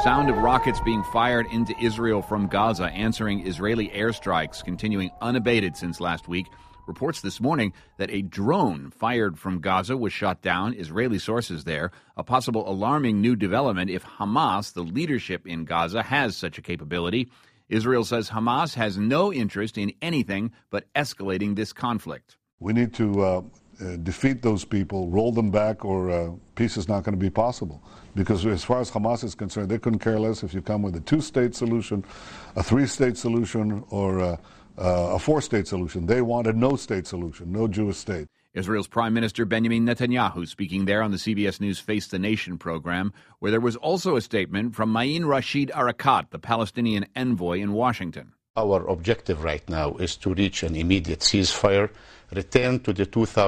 sound of rockets being fired into Israel from Gaza, answering Israeli airstrikes continuing unabated since last week. Reports this morning that a drone fired from Gaza was shot down. Israeli sources there. A possible alarming new development if Hamas, the leadership in Gaza, has such a capability. Israel says Hamas has no interest in anything but escalating this conflict. We need to defeat those people, roll them back, or peace is not going to be possible. Because as far as Hamas is concerned, they couldn't care less if you come with a two-state solution, a three-state solution, or a four-state solution. They want a no-state solution, no Jewish state. Israel's Prime Minister Benjamin Netanyahu speaking there on the CBS News Face the Nation program, where there was also a statement from Ma'in Rashid Arakat, the Palestinian envoy in Washington. Our objective right now is to reach an immediate ceasefire, return to the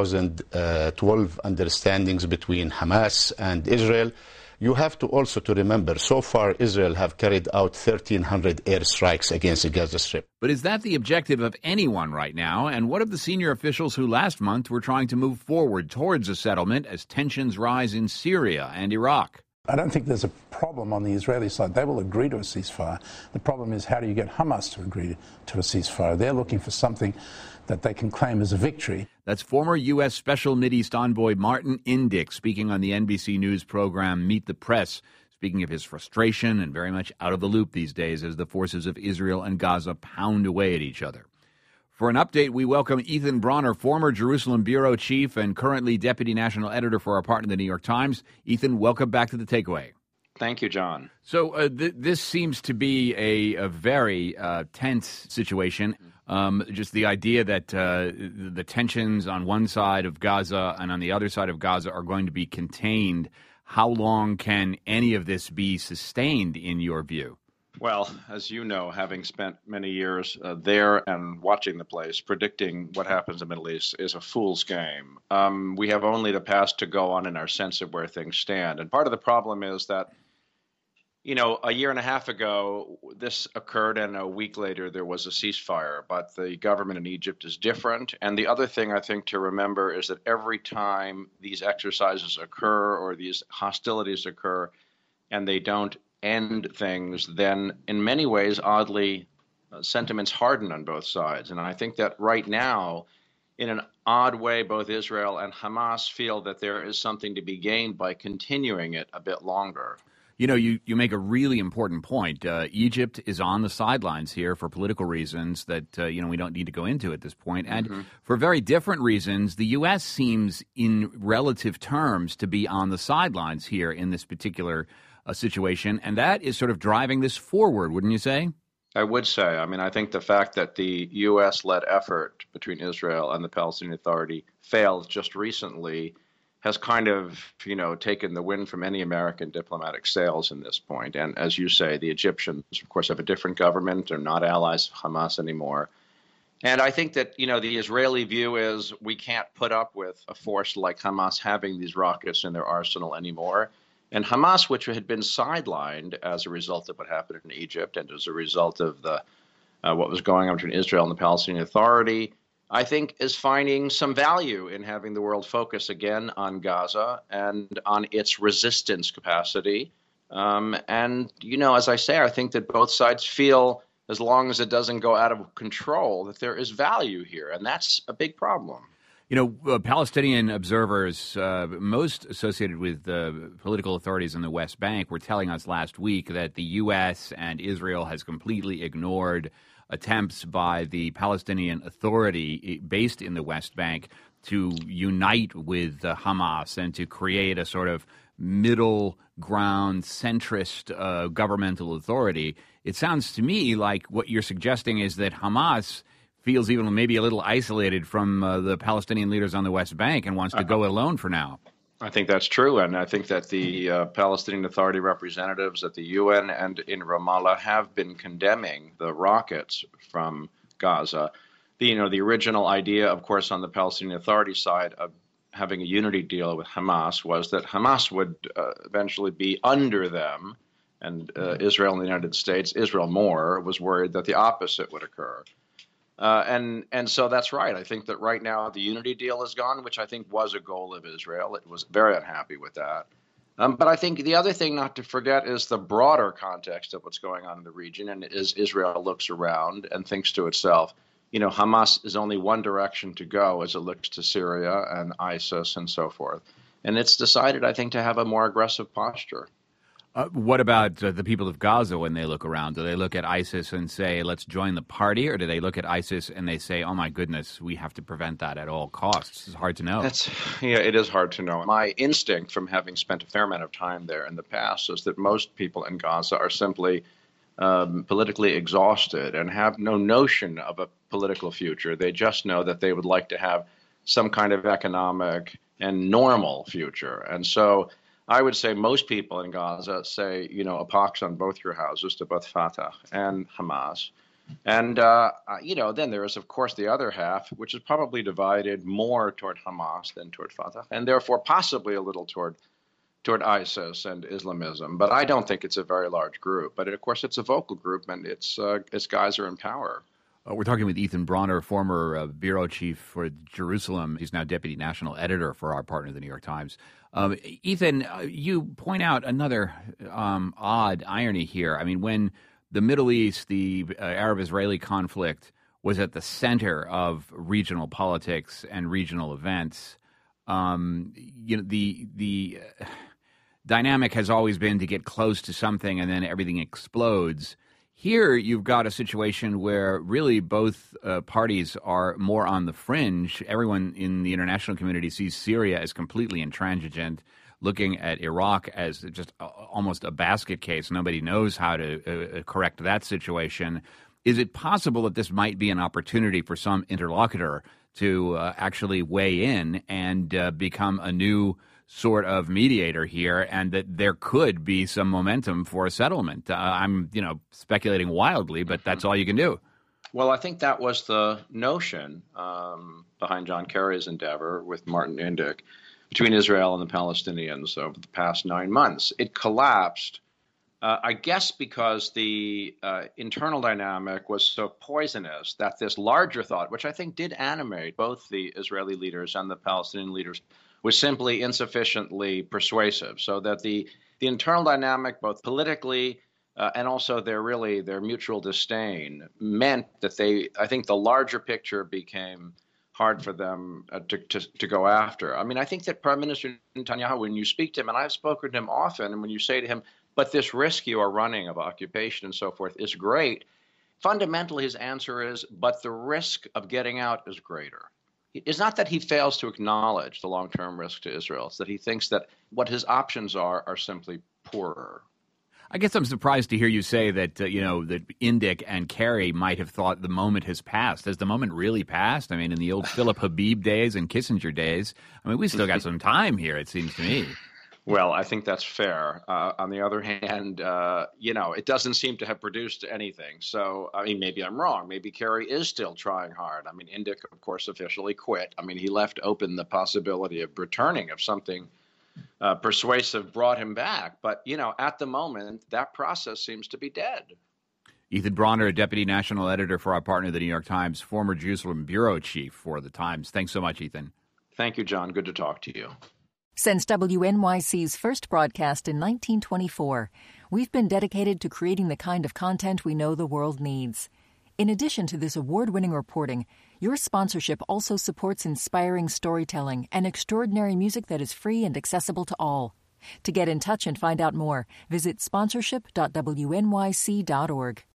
2012 understandings between Hamas and Israel. You have to also to remember, so far Israel have carried out 1,300 airstrikes against the Gaza Strip. But is that the objective of anyone right now? And what of the senior officials who last month were trying to move forward towards a settlement as tensions rise in Syria and Iraq? I don't think there's a problem on the Israeli side. They will agree to a ceasefire. The problem is, how do you get Hamas to agree to a ceasefire? They're looking for something that they can claim as a victory. That's former U.S. Special Mideast Envoy Martin Indyk speaking on the NBC News program Meet the Press, speaking of his frustration and very much out of the loop these days as the forces of Israel and Gaza pound away at each other. For an update, we welcome Ethan Bronner, former Jerusalem bureau chief and currently deputy national editor for our partner, the New York Times. Ethan, welcome back to The Takeaway. Thank you, John. So this seems to be a very tense situation. Just the idea that the tensions on one side of Gaza and on the other side of Gaza are going to be contained. How long can any of this be sustained, in your view? Well, as you know, having spent many years there and watching the place, predicting what happens in the Middle East is a fool's game. We have only the past to go on in our sense of where things stand. And part of the problem is that, you know, a year and a half ago, this occurred, and a week later there was a ceasefire. But the government in Egypt is different. And the other thing I think to remember is that every time these exercises occur or these hostilities occur and they don't end things, then in many ways, oddly, sentiments harden on both sides. And I think that right now, in an odd way, both Israel and Hamas feel that there is something to be gained by continuing it a bit longer. You know, you make a really important point. Egypt is on the sidelines here for political reasons that, we don't need to go into at this point. And for very different reasons, the U.S. seems, in relative terms, to be on the sidelines here in this particular situation. And that is sort of driving this forward, wouldn't you say? I would say. I mean, I think the fact that the U.S.-led effort between Israel and the Palestinian Authority failed just recently has kind of, taken the wind from any American diplomatic sails in this point. And as you say, the Egyptians, of course, have a different government. They're not allies of Hamas anymore. And I think that, the Israeli view is we can't put up with a force like Hamas having these rockets in their arsenal anymore. And Hamas, which had been sidelined as a result of what happened in Egypt and as a result of what was going on between Israel and the Palestinian Authority, I think is finding some value in having the world focus again on Gaza and on its resistance capacity. As I say, I think that both sides feel, as long as it doesn't go out of control, that there is value here. And that's a big problem. Palestinian observers, most associated with the political authorities in the West Bank, were telling us last week that the U.S. and Israel has completely ignored attempts by the Palestinian Authority based in the West Bank to unite with Hamas and to create a sort of middle ground centrist governmental authority. It sounds to me like what you're suggesting is that Hamas feels even maybe a little isolated from the Palestinian leaders on the West Bank and wants to go alone for now. I think that's true, and I think that the Palestinian Authority representatives at the UN and in Ramallah have been condemning the rockets from Gaza. The original idea, of course, on the Palestinian Authority side of having a unity deal with Hamas was that Hamas would eventually be under them, and Israel and the United States, Israel more, was worried that the opposite would occur. And so that's right. I think that right now the unity deal is gone, which I think was a goal of Israel. It was very unhappy with that. But I think the other thing not to forget is the broader context of what's going on in the region. And as Israel looks around and thinks to itself, Hamas is only one direction to go as it looks to Syria and ISIS and so forth. And it's decided, I think, to have a more aggressive posture. What about the people of Gaza when they look around? Do they look at ISIS and say, let's join the party? Or do they look at ISIS and they say, oh, my goodness, we have to prevent that at all costs? It's hard to know. It is hard to know. My instinct from having spent a fair amount of time there in the past is that most people in Gaza are simply politically exhausted and have no notion of a political future. They just know that they would like to have some kind of economic and normal future. And so I would say most people in Gaza say, a pox on both your houses to both Fatah and Hamas. And, then there is, of course, the other half, which is probably divided more toward Hamas than toward Fatah, and therefore possibly a little toward ISIS and Islamism. But I don't think it's a very large group. But, of course, it's a vocal group, and its guys are in power. We're talking with Ethan Bronner, former bureau chief for Jerusalem. He's now deputy national editor for our partner, the New York Times. Ethan, you point out another odd irony here. I mean, when the Middle East, the Arab-Israeli conflict was at the center of regional politics and regional events, the dynamic has always been to get close to something and then everything explodes. Here, you've got a situation where really both parties are more on the fringe. Everyone in the international community sees Syria as completely intransigent, looking at Iraq as just almost a basket case. Nobody knows how to correct that situation. Is it possible that this might be an opportunity for some interlocutor to actually weigh in and become a new sort of mediator here, and that there could be some momentum for a settlement? I'm, speculating wildly, but that's all you can do. Well, I think that was the notion behind John Kerry's endeavor with Martin Indyk between Israel and the Palestinians over the past 9 months. It collapsed, I guess, because the internal dynamic was so poisonous that this larger thought, which I think did animate both the Israeli leaders and the Palestinian leaders, was simply insufficiently persuasive, so that the internal dynamic, both politically and also their mutual disdain, meant that I think the larger picture became hard for them to go after. I mean, I think that Prime Minister Netanyahu, when you speak to him, and I've spoken to him often, and when you say to him, but this risk you are running of occupation and so forth is great, fundamentally his answer is, but the risk of getting out is greater. It's not that he fails to acknowledge the long-term risk to Israel. It's that he thinks that what his options are simply poorer. I guess I'm surprised to hear you say that, that Indyk and Kerry might have thought the moment has passed. Has the moment really passed? I mean, in the old Philip Habib days and Kissinger days, we still got some time here, it seems to me. Well, I think that's fair. On the other hand, it doesn't seem to have produced anything. So, maybe I'm wrong. Maybe Kerry is still trying hard. Indyk, of course, officially quit. He left open the possibility of returning if something persuasive brought him back. But, at the moment, that process seems to be dead. Ethan Bronner, deputy national editor for our partner, the New York Times, former Jerusalem bureau chief for the Times. Thanks so much, Ethan. Thank you, John. Good to talk to you. Since WNYC's first broadcast in 1924, we've been dedicated to creating the kind of content we know the world needs. In addition to this award-winning reporting, your sponsorship also supports inspiring storytelling and extraordinary music that is free and accessible to all. To get in touch and find out more, visit sponsorship.wnyc.org.